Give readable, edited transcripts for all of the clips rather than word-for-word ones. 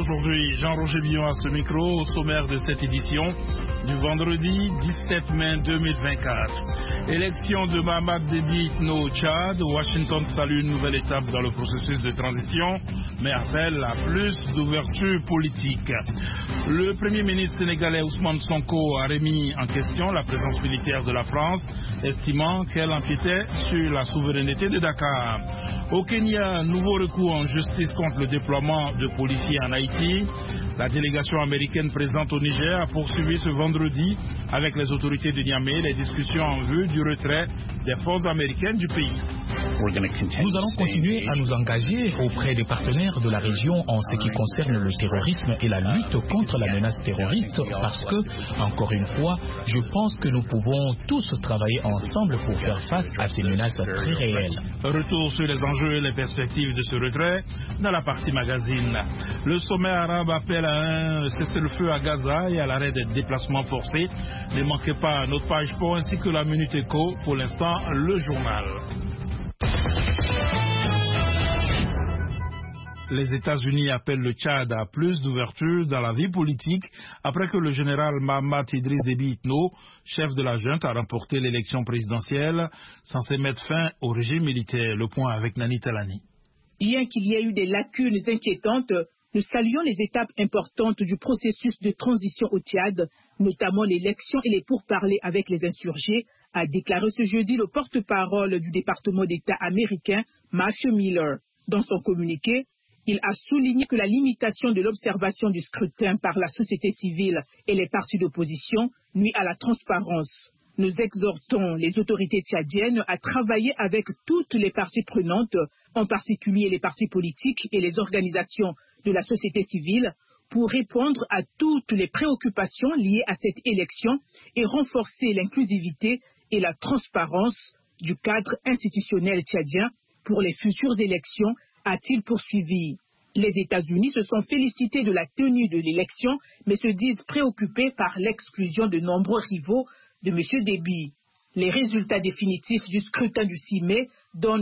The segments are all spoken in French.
Aujourd'hui, Jean-Roger Billon à ce micro, au sommaire de cette édition du vendredi 17 mai 2024. Élection de Mahamat Déby Itno au Tchad. Washington salue une nouvelle étape dans le processus de transition, mais appelle à plus d'ouverture politique. Le Premier ministre sénégalais Ousmane Sonko a remis en question la présence militaire de la France, estimant qu'elle empiétait sur la souveraineté de Dakar. Au Kenya, nouveau recours en justice contre le déploiement de policiers en Haïti. La délégation américaine présente au Niger a poursuivi ce vendredi avec les autorités de Niamey les discussions en vue du retrait des forces américaines du pays. Nous allons continuer à nous engager auprès des partenaires de la région en ce qui concerne le terrorisme et la lutte contre la menace terroriste parce que, encore une fois, je pense que nous pouvons tous travailler ensemble pour faire face à ces menaces très réelles. Retour sur les enjeux et les perspectives de ce retrait dans la partie magazine. Le sommet arabe appelle à un cessez-le-feu à Gaza et à l'arrêt des déplacements forcés. Ne manquez pas notre page sport ainsi que la Minute Éco. Pour l'instant, le journal. Les États-Unis appellent le Tchad à plus d'ouverture dans la vie politique après que le général Mahamat Idriss Déby Itno, chef de la junte, a remporté l'élection présidentielle censée mettre fin au régime militaire. Le point avec Nani Talani. Bien qu'il y ait eu des lacunes inquiétantes, nous saluons les étapes importantes du processus de transition au Tchad, notamment l'élection et les pourparlers avec les insurgés, a déclaré ce jeudi le porte-parole du département d'État américain, Matthew Miller. Dans son communiqué, il a souligné que la limitation de l'observation du scrutin par la société civile et les partis d'opposition nuit à la transparence. Nous exhortons les autorités tchadiennes à travailler avec toutes les parties prenantes, en particulier les partis politiques et les organisations de la société civile, pour répondre à toutes les préoccupations liées à cette élection et renforcer l'inclusivité et la transparence du cadre institutionnel tchadien pour les futures élections, a-t-il poursuivi. Les États-Unis se sont félicités de la tenue de l'élection, mais se disent préoccupés par l'exclusion de nombreux rivaux de M. Déby. Les résultats définitifs du scrutin du 6 mai donnent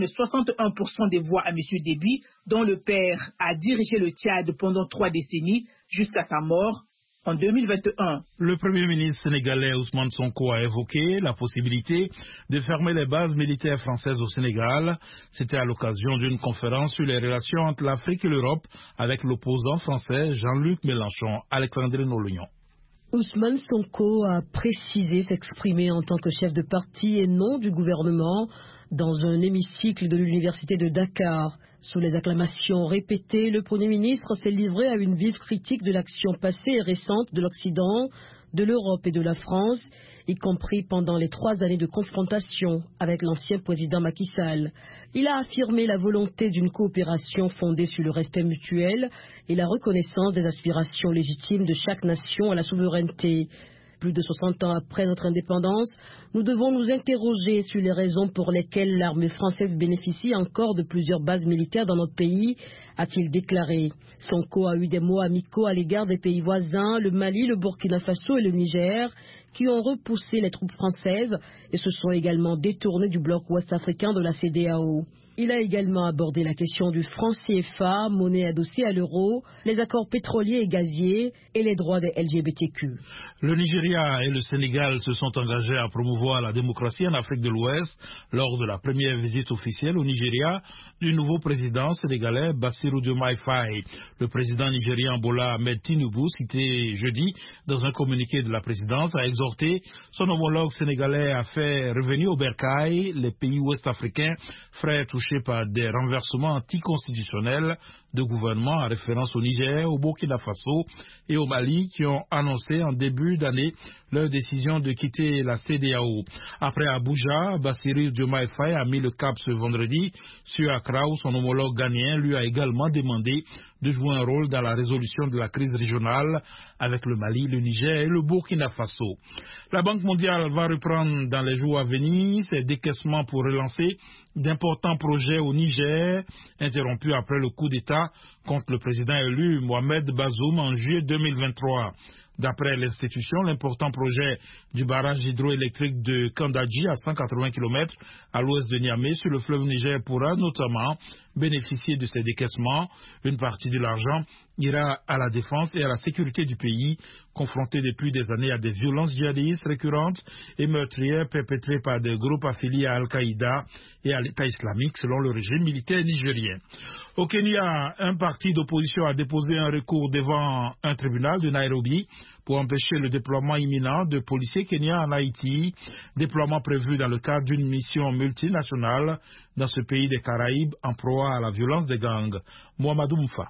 61% des voix à M. Déby, dont le père a dirigé le Tchad pendant 3 décennies jusqu'à sa mort en 2021. Le Premier ministre sénégalais Ousmane Sonko a évoqué la possibilité de fermer les bases militaires françaises au Sénégal. C'était à l'occasion d'une conférence sur les relations entre l'Afrique et l'Europe avec l'opposant français Jean-Luc Mélenchon. Alexandrine Olignon. Ousmane Sonko a précisé s'exprimer en tant que chef de parti et non du gouvernement dans un hémicycle de l'université de Dakar. Sous les acclamations répétées, le Premier ministre s'est livré à une vive critique de l'action passée et récente de l'Occident, de l'Europe et de la France, y compris pendant les 3 années de confrontation avec l'ancien président Macky Sall. Il a affirmé la volonté d'une coopération fondée sur le respect mutuel et la reconnaissance des aspirations légitimes de chaque nation à la souveraineté. Plus de 60 ans après notre indépendance, nous devons nous interroger sur les raisons pour lesquelles l'armée française bénéficie encore de plusieurs bases militaires dans notre pays, a-t-il déclaré. Sonko a eu des mots amicaux à l'égard des pays voisins, le Mali, le Burkina Faso et le Niger, qui ont repoussé les troupes françaises et se sont également détournés du bloc ouest-africain de la CEDEAO. Il a également abordé la question du franc CFA, monnaie adossée à l'euro, les accords pétroliers et gaziers et les droits des LGBTQ. Le Nigeria et le Sénégal se sont engagés à promouvoir la démocratie en Afrique de l'Ouest lors de la première visite officielle au Nigeria du nouveau président sénégalais Bassirou Diomaye Faye. Le président nigérian Bola Ahmed Tinubu, cité jeudi dans un communiqué de la présidence, a exhorté son homologue sénégalais à faire revenir au bercail les pays ouest-africains frères touchés par des renversements anticonstitutionnels de gouvernement en référence au Niger, au Burkina Faso et au Mali qui ont annoncé en début d'année leur décision de quitter la CEDEAO. Après Abuja, Bassirou Diomaye Faye a mis le cap ce vendredi sur Accra où son homologue ghanéen lui a également demandé de jouer un rôle dans la résolution de la crise régionale avec le Mali, le Niger et le Burkina Faso. La Banque mondiale va reprendre dans les jours à venir ses décaissements pour relancer d'importants projets au Niger, interrompus après le coup d'État contre le président élu Mohamed Bazoum en juillet 2023. D'après l'institution, l'important projet du barrage hydroélectrique de Kandaji à 180 km à l'ouest de Niamey sur le fleuve Niger pourra notamment bénéficier de ces décaissements. Une partie de l'argent ira à la défense et à la sécurité du pays, confronté depuis des années à des violences djihadistes récurrentes et meurtrières perpétrées par des groupes affiliés à Al-Qaïda et à l'État islamique, selon le régime militaire nigérien. Au Kenya, un parti d'opposition a déposé un recours devant un tribunal de Nairobi pour empêcher le déploiement imminent de policiers kenyans en Haïti, déploiement prévu dans le cadre d'une mission multinationale dans ce pays des Caraïbes en proie à la violence des gangs. Mohamedou Moufa.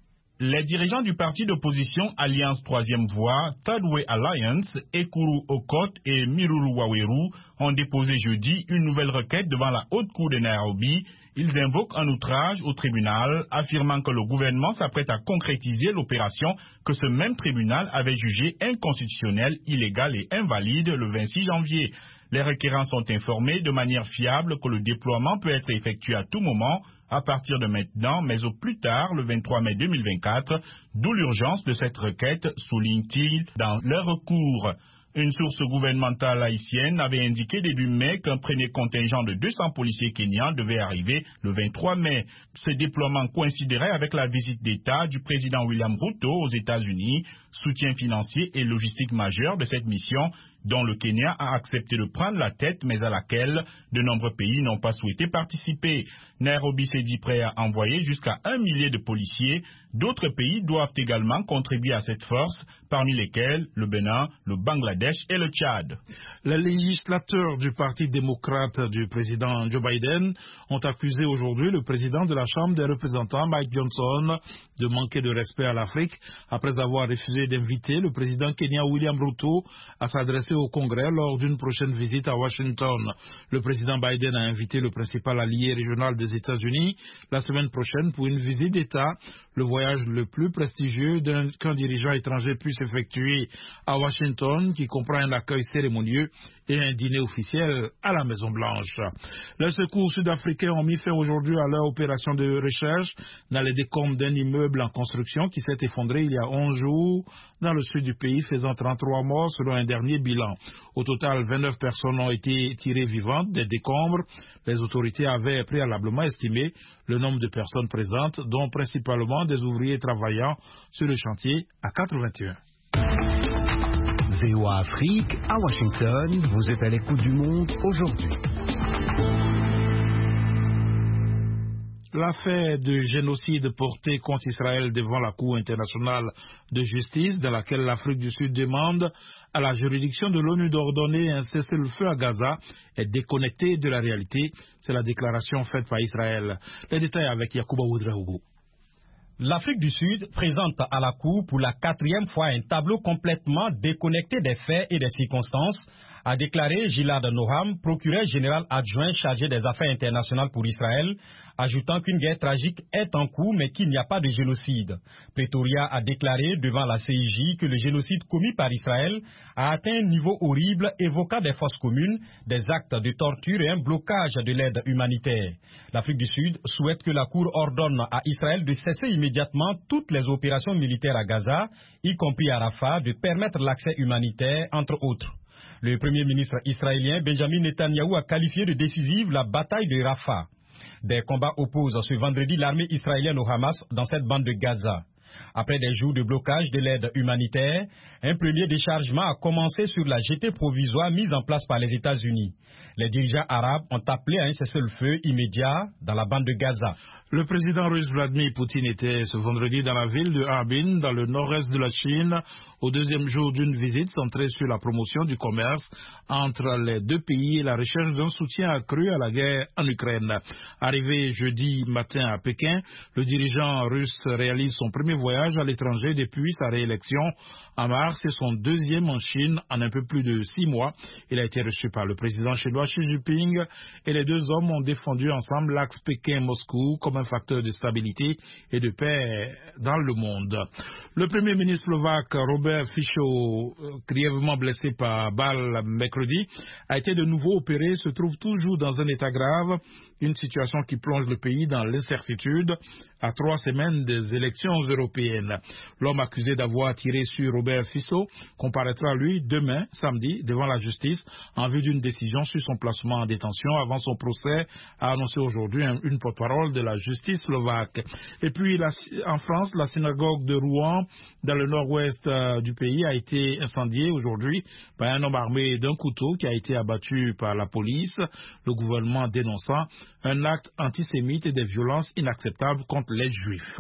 Les dirigeants du parti d'opposition Alliance Troisième Voie, Third Way Alliance, Ekuru Okot et Miruru Waweru ont déposé jeudi une nouvelle requête devant la haute cour de Nairobi. Ils invoquent un outrage au tribunal, affirmant que le gouvernement s'apprête à concrétiser l'opération que ce même tribunal avait jugée inconstitutionnelle, illégale et invalide le 26 janvier. Les requérants sont informés de manière fiable que le déploiement peut être effectué à tout moment, à partir de maintenant, mais au plus tard, le 23 mai 2024, d'où l'urgence de cette requête, souligne-t-il dans leur recours. Une source gouvernementale haïtienne avait indiqué début mai qu'un premier contingent de 200 policiers kenyans devait arriver le 23 mai. Ce déploiement coïnciderait avec la visite d'État du président William Ruto aux États-Unis, soutien financier et logistique majeur de cette mission, dont le Kenya a accepté de prendre la tête, mais à laquelle de nombreux pays n'ont pas souhaité participer. Nairobi s'est dit prêt à envoyer jusqu'à 1 millier de policiers. D'autres pays doivent également contribuer à cette force, parmi lesquels le Bénin, le Bangladesh et le Tchad. Les législateurs du Parti démocrate du président Joe Biden ont accusé aujourd'hui le président de la Chambre des représentants, Mike Johnson, de manquer de respect à l'Afrique après avoir refusé d'inviter le président kenyan William Ruto à s'adresser au Congrès lors d'une prochaine visite à Washington. Le président Biden a invité le principal allié régional des États-Unis la semaine prochaine pour une visite d'État, le voyage le plus prestigieux qu'un dirigeant étranger puisse effectuer à Washington, qui comprend un accueil cérémonieux et un dîner officiel à la Maison-Blanche. Les secours sud-africains ont mis fin aujourd'hui à leur opération de recherche dans les décombres d'un immeuble en construction qui s'est effondré il y a 11 jours dans le sud du pays, faisant 33 morts selon un dernier bilan. Au total, 29 personnes ont été tirées vivantes des décombres. Les autorités avaient préalablement estimé le nombre de personnes présentes, dont principalement des ouvriers travaillant sur le chantier, à 81. VOA Afrique, à Washington, vous êtes à l'écoute du monde aujourd'hui. L'affaire de génocide portée contre Israël devant la Cour internationale de justice, dans laquelle l'Afrique du Sud demande à la juridiction de l'ONU d'ordonner un cessez-le-feu à Gaza, est déconnectée de la réalité. C'est la déclaration faite par Israël. Les détails avec Yacouba Oudraogo. L'Afrique du Sud présente à la Cour pour la 4e fois un tableau complètement déconnecté des faits et des circonstances, a déclaré Gilad Noham, procureur général adjoint chargé des affaires internationales pour Israël, ajoutant qu'une guerre tragique est en cours mais qu'il n'y a pas de génocide. Pretoria a déclaré devant la CIJ que le génocide commis par Israël a atteint un niveau horrible, évoquant des fosses communes, des actes de torture et un blocage de l'aide humanitaire. L'Afrique du Sud souhaite que la Cour ordonne à Israël de cesser immédiatement toutes les opérations militaires à Gaza, y compris à Rafah, de permettre l'accès humanitaire, entre autres. Le Premier ministre israélien Benjamin Netanyahou a qualifié de décisive la bataille de Rafah. Des combats opposent ce vendredi l'armée israélienne au Hamas dans cette bande de Gaza. Après des jours de blocage de l'aide humanitaire, un premier déchargement a commencé sur la jetée provisoire mise en place par les États-Unis. Les dirigeants arabes ont appelé à un cessez-le-feu immédiat dans la bande de Gaza. Le président russe Vladimir Poutine était ce vendredi dans la ville de Harbin, dans le nord-est de la Chine, au deuxième jour d'une visite centrée sur la promotion du commerce entre les deux pays et la recherche d'un soutien accru à la guerre en Ukraine. Arrivé jeudi matin à Pékin, le dirigeant russe réalise son premier voyage à l'étranger depuis sa réélection en mars et son deuxième en Chine en un peu plus de 6 mois. Il a été reçu par le président chinois Xi Jinping et les deux hommes ont défendu ensemble l'axe Pékin-Moscou comme un facteur de stabilité et de paix dans le monde. Le premier ministre slovaque Robert Fico, grièvement blessé par balle mercredi, a été de nouveau opéré, se trouve toujours dans un état grave, une situation qui plonge le pays dans l'incertitude à 3 semaines des élections européennes. L'homme accusé d'avoir tiré sur Robert Fico comparaîtra lui demain, samedi, devant la justice en vue d'une décision sur son son placement en détention avant son procès, a annoncé aujourd'hui une porte-parole de la justice slovaque. Et puis en France, la synagogue de Rouen, dans le nord-ouest du pays, a été incendiée aujourd'hui par un homme armé d'un couteau qui a été abattu par la police, le gouvernement dénonçant un acte antisémite et des violences inacceptables contre les Juifs.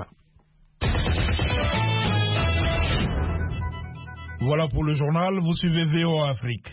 Voilà pour le journal, vous suivez VOA Afrique.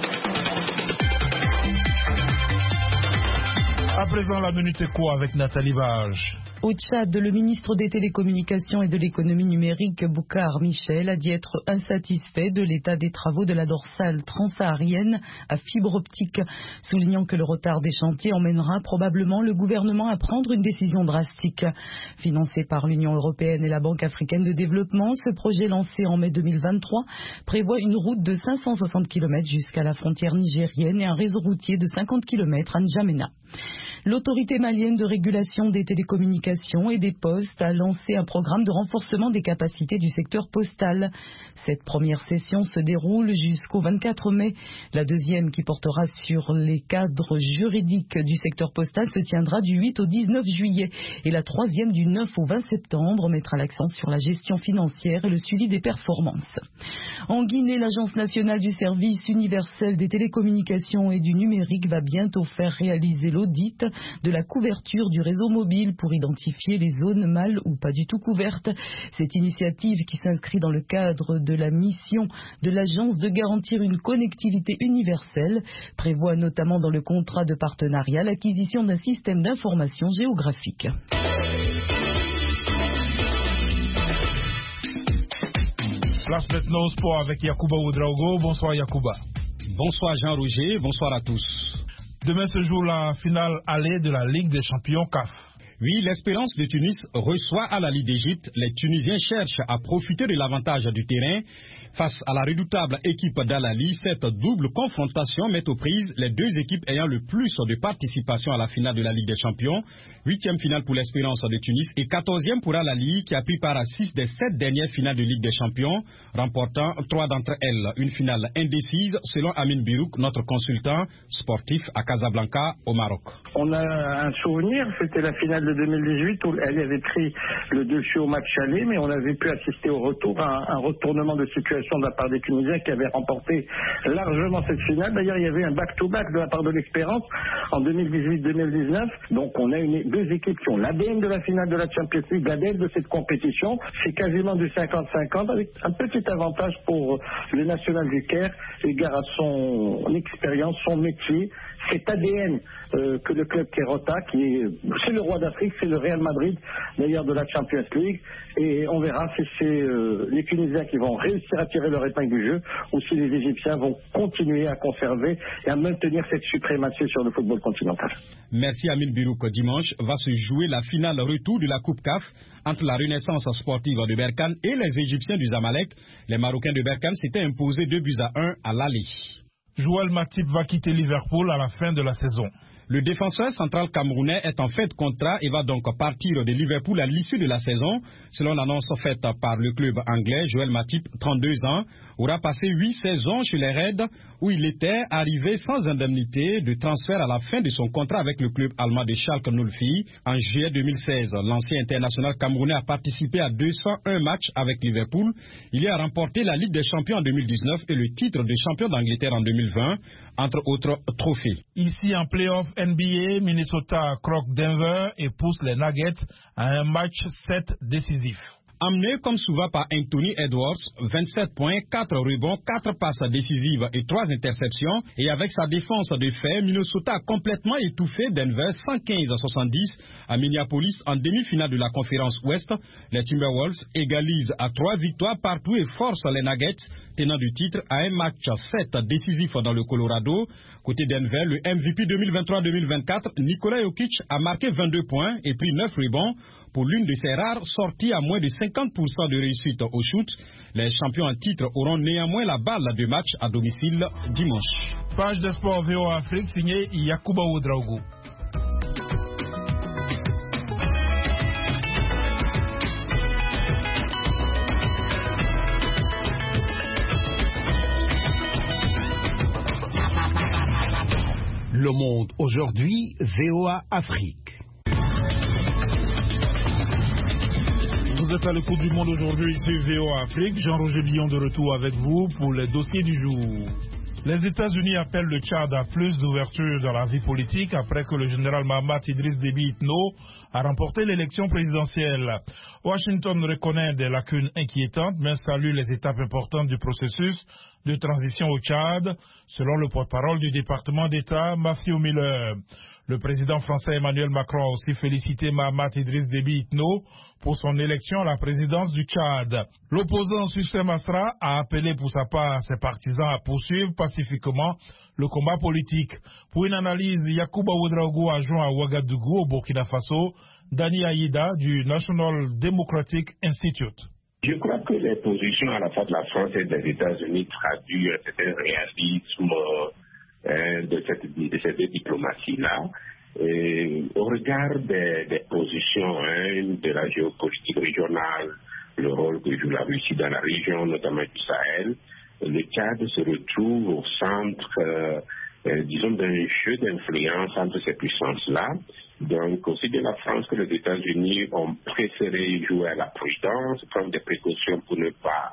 À présent, la Minute Éco avec Nathalie Bage. Au Tchad, le ministre des Télécommunications et de l'économie numérique, Boucar Michel, a dit être insatisfait de l'état des travaux de la dorsale transsaharienne à fibre optique, soulignant que le retard des chantiers emmènera probablement le gouvernement à prendre une décision drastique. Financé par l'Union européenne et la Banque africaine de développement, ce projet lancé en mai 2023 prévoit une route de 560 km jusqu'à la frontière nigérienne et un réseau routier de 50 km à N'Djamena. L'autorité malienne de régulation des télécommunications et des postes a lancé un programme de renforcement des capacités du secteur postal. Cette première session se déroule jusqu'au 24 mai. La deuxième, qui portera sur les cadres juridiques du secteur postal, se tiendra du 8 au 19 juillet. Et la troisième, du 9 au 20 septembre, mettra l'accent sur la gestion financière et le suivi des performances. En Guinée, l'Agence nationale du service universel des télécommunications et du numérique va bientôt faire réaliser l'audit de la couverture du réseau mobile pour identifier les zones mal ou pas du tout couvertes. Cette initiative, qui s'inscrit dans le cadre de la mission de l'agence de garantir une connectivité universelle, prévoit notamment dans le contrat de partenariat l'acquisition d'un système d'information géographique. Place maintenant au sport avec Yacouba Ouedraogo. Bonsoir Yacouba. Bonsoir Jean-Roger, bonsoir à tous. Demain se joue la finale allée de la Ligue des champions CAF. Oui, l'Espérance de Tunis reçoit à la Ligue d'Égypte. Les Tunisiens cherchent à profiter de l'avantage du terrain. Face à la redoutable équipe d'Al-Ahly, cette double confrontation met aux prises les deux équipes ayant le plus de participation à la finale de la Ligue des Champions. 8e finale pour l'Espérance de Tunis et 14e pour Al-Ahly, qui a pris part à 6 des 7 dernières finales de Ligue des Champions, remportant 3 d'entre elles. Une finale indécise selon Amin Birouk, notre consultant sportif à Casablanca au Maroc. On a un souvenir, c'était la finale de 2018 où elle avait pris le dessus au match aller, mais on avait pu assister au retour à un retournement de situation de la part des Tunisiens qui avaient remporté largement cette finale. D'ailleurs, il y avait un back-to-back de la part de l'Espérance en 2018-2019. Donc on a deux équipes qui ont l'ADN de la finale de la Champions League, l'ADN de cette compétition. C'est quasiment du 50-50 avec un petit avantage pour le National du Caire, égard à son expérience, son métier, cet ADN que le club Kerota, c'est le roi d'Afrique, c'est le Real Madrid d'ailleurs de la Champions League, et on verra si c'est les Tunisiens qui vont réussir à tirer leur épingle du jeu ou si les Égyptiens vont continuer à conserver et à maintenir cette suprématie sur le football continental. Merci Amin Birouk. Dimanche va se jouer la finale retour de la Coupe CAF entre la Renaissance sportive de Berkane et les Égyptiens du Zamalek. Les Marocains de Berkane s'étaient imposés 2-1 à l'aller. Joël Matip va quitter Liverpool à la fin de la saison. Le défenseur central camerounais est en fait contrat et va donc partir de Liverpool à l'issue de la saison. Selon l'annonce faite par le club anglais, Joël Matip, 32 ans, aura passé 8 saisons chez les Reds où il était arrivé sans indemnité de transfert à la fin de son contrat avec le club allemand de Schalke 04. En juillet 2016, l'ancien international camerounais a participé à 201 matchs avec Liverpool. Il y a remporté la Ligue des champions en 2019 et le titre de champion d'Angleterre en 2020, entre autres trophées. Ici en play-off NBA, Minnesota croque Denver et pousse les Nuggets à un match 7 décisif. Amené comme souvent par Anthony Edwards, 27 points, 4 rebonds, 4 passes décisives et 3 interceptions. Et avec sa défense de fer, Minnesota a complètement étouffé Denver 115-70 à Minneapolis en demi-finale de la conférence Ouest. Les Timberwolves égalisent à 3 victoires partout et forcent les Nuggets, tenant du titre, à un match 7 décisif dans le Colorado. Côté Denver, le MVP 2023-2024, Nikola Jokic, a marqué 22 points et pris 9 rebonds pour l'une de ses rares sorties à moins de 50% de réussite au shoot. Les champions en titre auront néanmoins la balle de match à domicile dimanche. Page de sport VOA Afrique signée Yacouba Ouedraogo. Le Monde aujourd'hui, VOA Afrique. Vous êtes à l'écoute du Monde aujourd'hui, ici VOA Afrique. Jean-Roger Billon de retour avec vous pour les dossiers du jour. Les États-Unis appellent le Tchad à plus d'ouverture dans la vie politique après que le général Mahamat Idriss Déby Itno a remporté l'élection présidentielle. Washington reconnaît des lacunes inquiétantes, mais salue les étapes importantes du processus de transition au Tchad, selon le porte-parole du département d'État, Matthew Miller. Le président français Emmanuel Macron a aussi félicité Mahamat Idriss Déby Itno pour son élection à la présidence du Tchad. L'opposant Sucé Masra a appelé pour sa part ses partisans à poursuivre pacifiquement le combat politique. Pour une analyse, Yacouba Ouedraogo adjoint à Ouagadougou au Burkina Faso, Dani Aïda du National Democratic Institute. Je crois que les positions à la fois de la France et des États-Unis traduisent un certain réalisme de cette diplomatie-là. Au regard des positions de la géopolitique régionale, le rôle que joue la Russie dans la région, notamment du Sahel, le Tchad se retrouve au centre, disons, d'un jeu d'influence entre ces puissances-là. Donc, aussi bien la France que les États-Unis ont préféré jouer à la prudence, prendre des précautions pour ne pas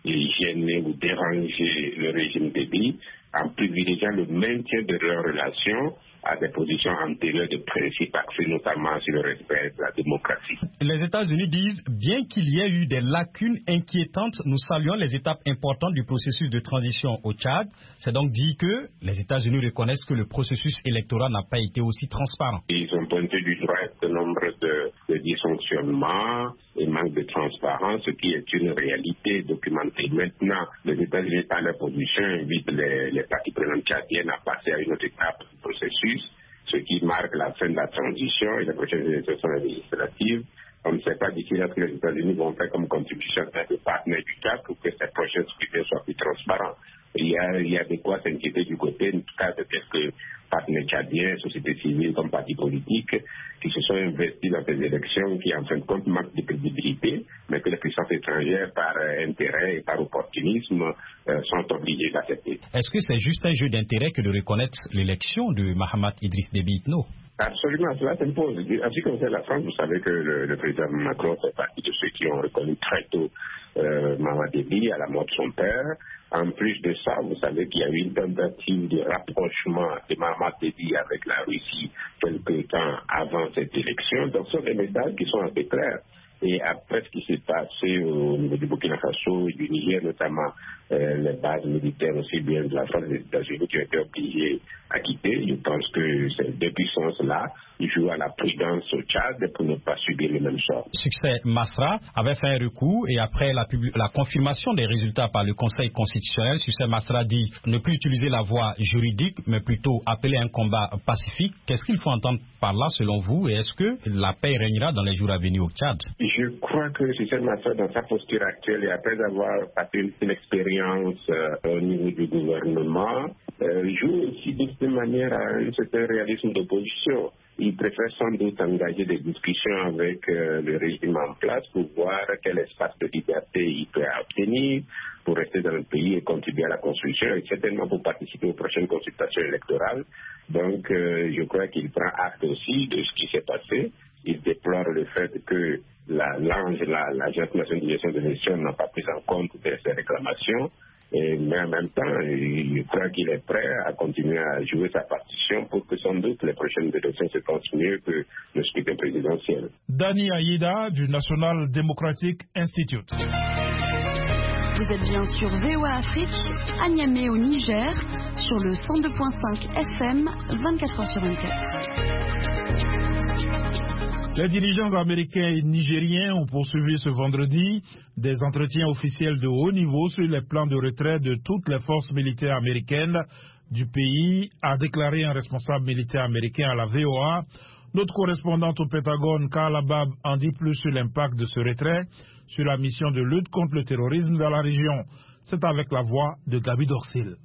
gêner ou déranger le régime Déby, en privilégiant le maintien de leurs relations à des positions antérieures de principe axées notamment sur le respect de la démocratie. Les États-Unis disent, bien qu'il y ait eu des lacunes inquiétantes, nous saluons les étapes importantes du processus de transition au Tchad. C'est donc dit que les États-Unis reconnaissent que le processus électoral n'a pas été aussi transparent. Ils ont pointé du doigt un nombre de dysfonctionnements et manque de transparence, ce qui est une réalité documentée. Maintenant, les États-Unis, par leur position, invitent les parties prenantes tchadiennes à passer à une autre étape du processus, ce qui marque la fin de la transition et les prochaines élections législatives. On ne sait pas d'ici là ce que les États-Unis vont faire comme contribution à des partenaires du Tchad pour que ces prochaines scrutins soient plus transparents. Il y a de quoi s'inquiéter du côté, en tout cas, de quelques partenaires tchadiens, sociétés civiles comme partis politiques, qui se sont investis dans ces élections qui, en fin de compte, manquent de crédibilité, mais que les puissances étrangères, par intérêt et par opportunisme, sont obligées d'accepter. Est-ce que c'est juste un jeu d'intérêt que de reconnaître l'élection de Mahamat Idriss Déby Itno? Absolument, cela s'impose. En ce qui concerne la France, vous savez que le président Macron fait partie de ceux qui ont reconnu très tôt Mahamat Déby à la mort de son père. En plus de ça, vous savez qu'il y a eu une tentative de rapprochement de Mahamat Déby avec la Russie quelque temps avant cette élection. Donc, ce sont des messages qui sont assez clairs. Et après ce qui s'est passé au niveau du Burkina Faso et du Niger, notamment les bases militaires aussi bien de la France et des États-Unis qui ont été obligés à quitter, je pense que ces deux puissances-là jouent à la prudence au Tchad pour ne pas subir le même sort. Succès Masra avait fait un recours et après la confirmation des résultats par le Conseil constitutionnel, Succès Masra dit ne plus utiliser la voie juridique mais plutôt appeler un combat pacifique. Qu'est-ce qu'il faut entendre par là selon vous et est-ce que la paix régnera dans les jours à venir au Tchad? Je crois que Succès Masra, dans sa posture actuelle et après avoir passé une expérience au niveau du gouvernement, joue aussi de cette manière à un certain réalisme d'opposition. Il préfère sans doute engager des discussions avec le régime en place pour voir quel espace de liberté il peut obtenir pour rester dans le pays et contribuer à la construction et certainement pour participer aux prochaines consultations électorales. Donc, je crois qu'il prend acte aussi de ce qui s'est passé. Il déplore le fait que l'Agence nationale de gestion de l'élection n'a pas pris en compte de ces réclamations. Mais en même temps, je crois qu'il est prêt à continuer à jouer sa partition pour que sans doute les prochaines élections se passent mieux que le scrutin présidentiel. Dani Aïda du National Democratic Institute. Vous êtes bien sur VOA Afrique, à Niamey au Niger, sur le 102.5 FM, 24 heures sur 24. Les dirigeants américains et nigériens ont poursuivi ce vendredi des entretiens officiels de haut niveau sur les plans de retrait de toutes les forces militaires américaines du pays, a déclaré un responsable militaire américain à la VOA. Notre correspondante au Pentagone, Karla Bab, en dit plus sur l'impact de ce retrait sur la mission de lutte contre le terrorisme dans la région. C'est avec la voix de Gaby Dorsil.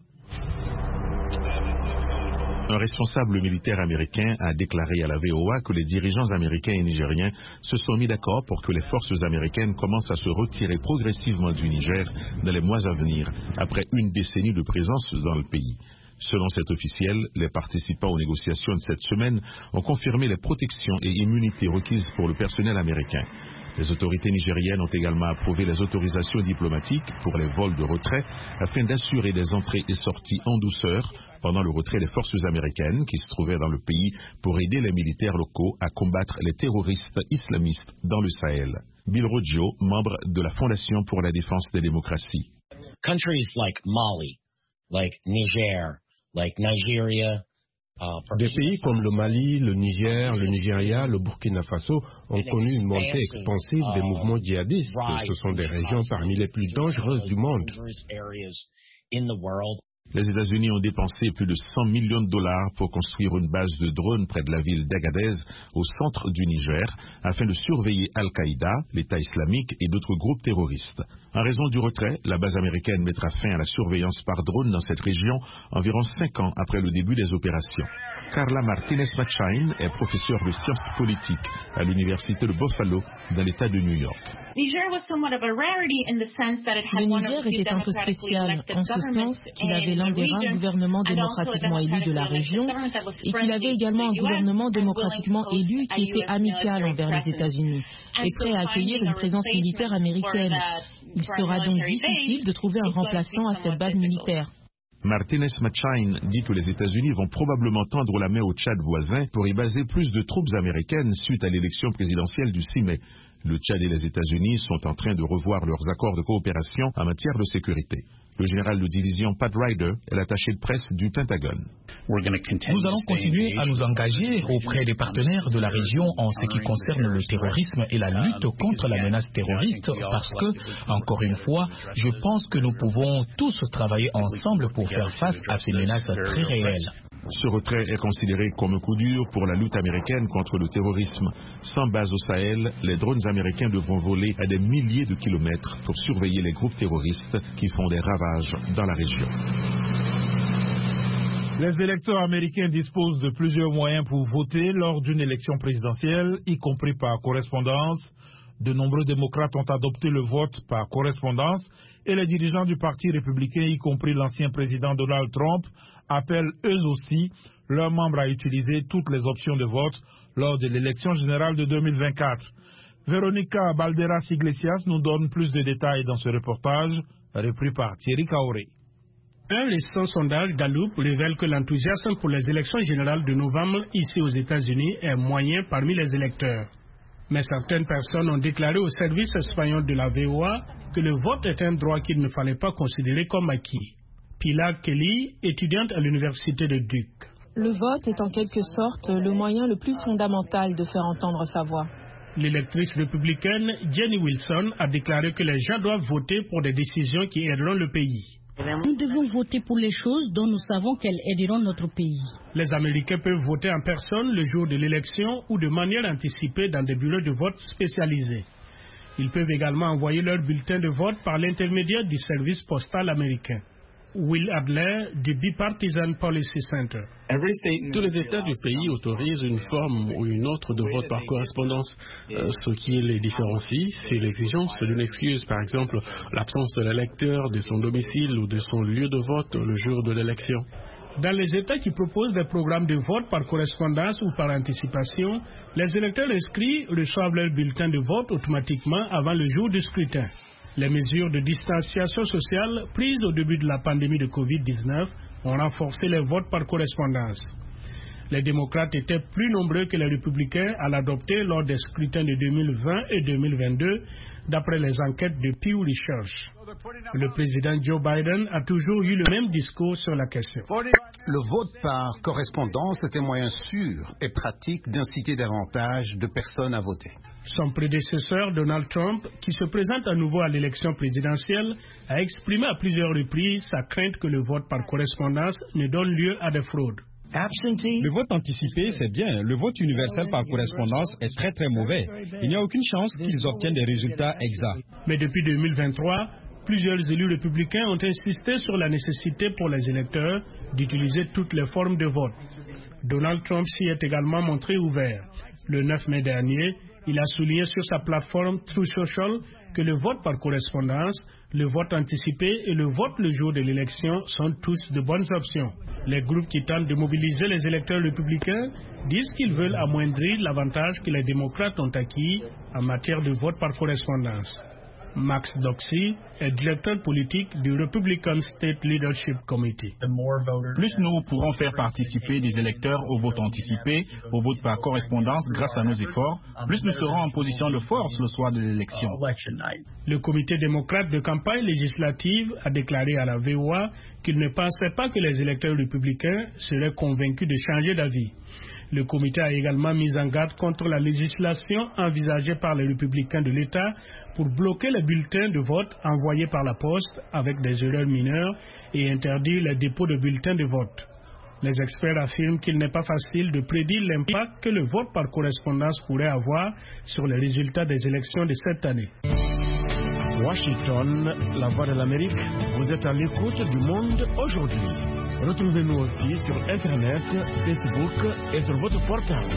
Un responsable militaire américain a déclaré à la VOA que les dirigeants américains et nigériens se sont mis d'accord pour que les forces américaines commencent à se retirer progressivement du Niger dans les mois à venir, après une décennie de présence dans le pays. Selon cet officiel, les participants aux négociations de cette semaine ont confirmé les protections et immunités requises pour le personnel américain. Les autorités nigériennes ont également approuvé les autorisations diplomatiques pour les vols de retrait afin d'assurer des entrées et sorties en douceur pendant le retrait des forces américaines qui se trouvaient dans le pays pour aider les militaires locaux à combattre les terroristes islamistes dans le Sahel. Bill Roggio, membre de la Fondation pour la défense des démocraties. Countries like Mali, like Niger, like Nigeria. Des pays comme le Mali, le Niger, le Nigeria, le Burkina Faso ont connu une montée expansive des mouvements djihadistes. Ce sont des régions parmi les plus dangereuses du monde. Les États-Unis ont dépensé plus de 100 millions de dollars pour construire une base de drones près de la ville d'Agadez, au centre du Niger, afin de surveiller Al-Qaïda, l'État islamique et d'autres groupes terroristes. En raison du retrait, la base américaine mettra fin à la surveillance par drone dans cette région environ 5 ans après le début des opérations. Carla Martinez-Machain est professeure de sciences politiques à l'université de Buffalo, dans l'État de New York. Le Niger était un peu spécial, en ce sens qu'il avait l'un des rares gouvernements démocratiquement élus de la région et qu'il avait également un gouvernement démocratiquement élu qui était amical envers les États-Unis et prêt à accueillir une présence militaire américaine. Il sera donc difficile de trouver un remplaçant à cette base militaire. Martinez-Machain dit que les États-Unis vont probablement tendre la main au Tchad voisin pour y baser plus de troupes américaines suite à l'élection présidentielle du 6 mai. Le Tchad et les États-Unis sont en train de revoir leurs accords de coopération en matière de sécurité. Le général de division Pat Ryder est l'attaché de presse du Pentagone. Nous allons continuer à nous engager auprès des partenaires de la région en ce qui concerne le terrorisme et la lutte contre la menace terroriste parce que, encore une fois, je pense que nous pouvons tous travailler ensemble pour faire face à ces menaces très réelles. Ce retrait est considéré comme un coup dur pour la lutte américaine contre le terrorisme. Sans base au Sahel, les drones américains devront voler à des milliers de kilomètres pour surveiller les groupes terroristes qui font des ravages dans la région. Les électeurs américains disposent de plusieurs moyens pour voter lors d'une élection présidentielle, y compris par correspondance. De nombreux démocrates ont adopté le vote par correspondance et les dirigeants du Parti républicain, y compris l'ancien président Donald Trump, appellent eux aussi leurs membres à utiliser toutes les options de vote lors de l'élection générale de 2024. Véronica Balderas-Iglesias nous donne plus de détails dans ce reportage, repris par Thierry Kaoré. Un récent sondage Gallup révèle que l'enthousiasme pour les élections générales de novembre ici aux États-Unis est moyen parmi les électeurs. Mais certaines personnes ont déclaré au service espagnol de la VOA que le vote est un droit qu'il ne fallait pas considérer comme acquis. Pilar Kelly, étudiante à l'université de Duke. Le vote est en quelque sorte le moyen le plus fondamental de faire entendre sa voix. L'électrice républicaine Jenny Wilson a déclaré que les gens doivent voter pour des décisions qui aideront le pays. Nous devons voter pour les choses dont nous savons qu'elles aideront notre pays. Les Américains peuvent voter en personne le jour de l'élection ou de manière anticipée dans des bureaux de vote spécialisés. Ils peuvent également envoyer leur bulletin de vote par l'intermédiaire du service postal américain. Will Adler du Bipartisan Policy Center. Tous les États du pays autorisent une forme ou une autre de vote par correspondance. Ce qui les différencie, c'est l'exigence d'une excuse, par exemple l'absence de l'électeur de son domicile ou de son lieu de vote le jour de l'élection. Dans les États qui proposent des programmes de vote par correspondance ou par anticipation, les électeurs inscrits reçoivent leur bulletin de vote automatiquement avant le jour du scrutin. Les mesures de distanciation sociale prises au début de la pandémie de Covid-19 ont renforcé les votes par correspondance. Les démocrates étaient plus nombreux que les républicains à l'adopter lors des scrutins de 2020 et 2022, d'après les enquêtes de Pew Research. Le président Joe Biden a toujours eu le même discours sur la question. Le vote par correspondance est un moyen sûr et pratique d'inciter davantage de personnes à voter. Son prédécesseur, Donald Trump, qui se présente à nouveau à l'élection présidentielle, a exprimé à plusieurs reprises sa crainte que le vote par correspondance ne donne lieu à des fraudes. Le vote anticipé, c'est bien. Le vote universel par correspondance est très très mauvais. Il n'y a aucune chance qu'ils obtiennent des résultats exacts. Mais depuis 2023, plusieurs élus républicains ont insisté sur la nécessité pour les électeurs d'utiliser toutes les formes de vote. Donald Trump s'y est également montré ouvert. Le 9 mai dernier, Il a souligné sur sa plateforme True Social que le vote par correspondance, le vote anticipé et le vote le jour de l'élection sont tous de bonnes options. Les groupes qui tentent de mobiliser les électeurs républicains disent qu'ils veulent amoindrir l'avantage que les démocrates ont acquis en matière de vote par correspondance. Max Doxey est directeur politique du Republican State Leadership Committee. Plus nous pourrons faire participer des électeurs au vote anticipé, au vote par correspondance grâce à nos efforts, plus nous serons en position de force le soir de l'élection. Le comité démocrate de campagne législative a déclaré à la VOA qu'il ne pensait pas que les électeurs républicains seraient convaincus de changer d'avis. Le comité a également mis en garde contre la législation envisagée par les républicains de l'État pour bloquer les bulletins de vote envoyés par la poste avec des erreurs mineures et interdire les dépôts de bulletins de vote. Les experts affirment qu'il n'est pas facile de prédire l'impact que le vote par correspondance pourrait avoir sur les résultats des élections de cette année. Washington, la voix de l'Amérique, vous êtes à l'écoute du monde aujourd'hui. Retrouvez-nous aussi sur Internet, Facebook et sur votre portable.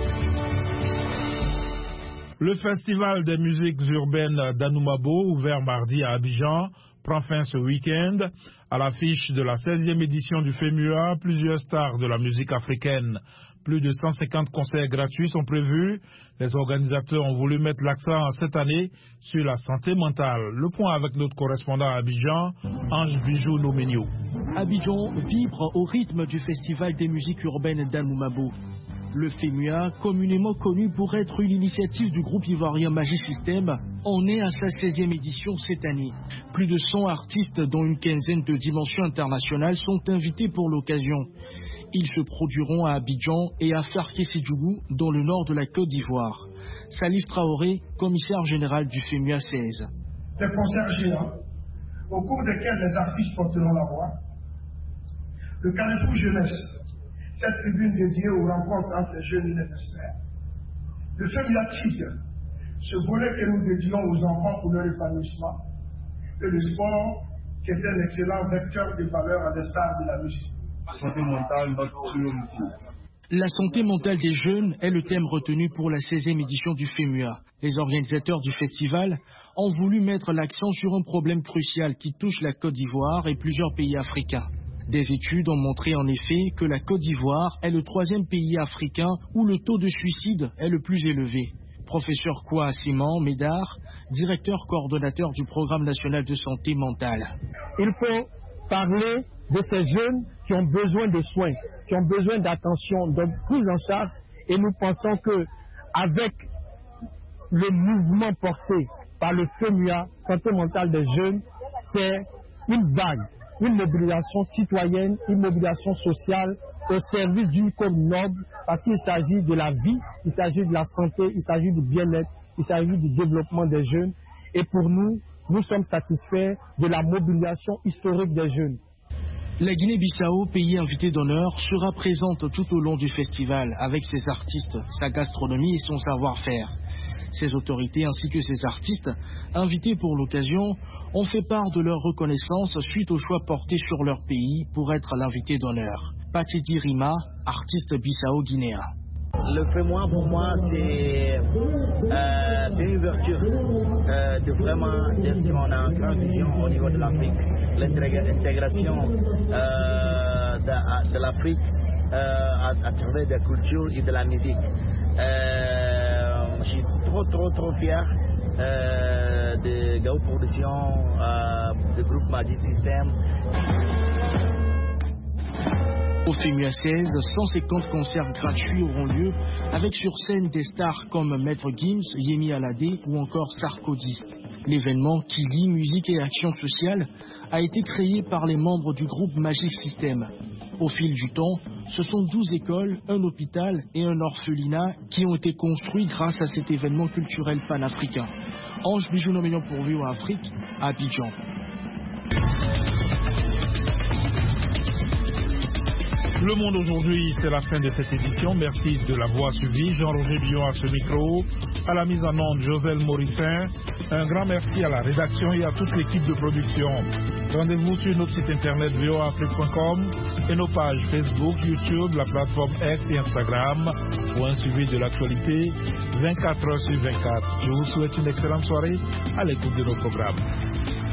Le Festival des musiques urbaines d'Anoumabo, ouvert mardi à Abidjan, prend fin ce week-end. À l'affiche de la 16e édition du FEMUA, plusieurs stars de la musique africaine. Plus de 150 concerts gratuits sont prévus. Les organisateurs ont voulu mettre l'accent cette année sur la santé mentale. Le point avec notre correspondant à Abidjan, Ange Bijou Nomenio. Abidjan vibre au rythme du Festival des musiques urbaines d'Anoumabo. Le FEMUA, communément connu pour être une initiative du groupe ivoirien Magic System, en est à sa 16e édition cette année. Plus de 100 artistes, dont une quinzaine de dimensions internationales, sont invités pour l'occasion. Ils se produiront à Abidjan et à Farké-Sédjougou, dans le nord de la Côte d'Ivoire. Salif Traoré, commissaire général du FEMUA 16. Des concerts géants, au cours desquels les artistes porteront la voix. Le Carrefour Jeunesse, cette tribune dédiée aux rencontres entre les jeunes et les experts. Le FEMUA Tigre, ce volet que nous dédions aux enfants pour leur épanouissement. Et le sport, qui est un excellent vecteur de valeur à l'instar de la musique. Santé mentale, notre priorité. La santé mentale des jeunes est le thème retenu pour la 16e édition du FEMUA. Les organisateurs du festival ont voulu mettre l'accent sur un problème crucial qui touche la Côte d'Ivoire et plusieurs pays africains. Des études ont montré en effet que la Côte d'Ivoire est le 3e pays africain où le taux de suicide est le plus élevé. Professeur Kwa Simon Médard, directeur coordonnateur du Programme national de santé mentale. Il faut parler de ces jeunes qui ont besoin de soins, qui ont besoin d'attention, de prise en charge, et nous pensons que avec le mouvement porté par le FEMUA, santé mentale des jeunes, c'est une vague, une mobilisation citoyenne, une mobilisation sociale au service d'une cause noble, parce qu'il s'agit de la vie, il s'agit de la santé, il s'agit du bien-être, il s'agit du développement des jeunes. Et pour nous, nous sommes satisfaits de la mobilisation historique des jeunes. La Guinée-Bissau, pays invité d'honneur, sera présente tout au long du festival avec ses artistes, sa gastronomie et son savoir-faire. Ses autorités ainsi que ses artistes, invités pour l'occasion, ont fait part de leur reconnaissance suite au choix porté sur leur pays pour être l'invité d'honneur. Patidi Rima, artiste bissau-guinéen. Le FEMUA pour moi c'est une ouverture de vraiment de ce qu'on a en grande vision au niveau de l'Afrique, l'intégration de l'Afrique à travers des cultures et de la musique. Je suis trop fier de Gao Production, du groupe Magic System. Au FEMUA 16, 150 concerts gratuits auront lieu avec sur scène des stars comme Maître Gims, Yemi Alade ou encore Sarkozy. L'événement qui lie musique et action sociale a été créé par les membres du groupe Magic System. Au fil du temps, ce sont 12 écoles, un hôpital et un orphelinat qui ont été construits grâce à cet événement culturel panafricain. Ange Bijou Nomenio pour VOA Afrique, à Abidjan. Le Monde aujourd'hui, c'est la fin de cette édition. Merci de l'avoir suivi. Jean-Roger Dion à ce micro. À la mise en onde, Joselle Morissin. Un grand merci à la rédaction et à toute l'équipe de production. Rendez-vous sur notre site internet voaafrique.com et nos pages Facebook, YouTube, la plateforme X et Instagram pour un suivi de l'actualité 24 heures sur 24. Je vous souhaite une excellente soirée à l'écoute de nos programmes.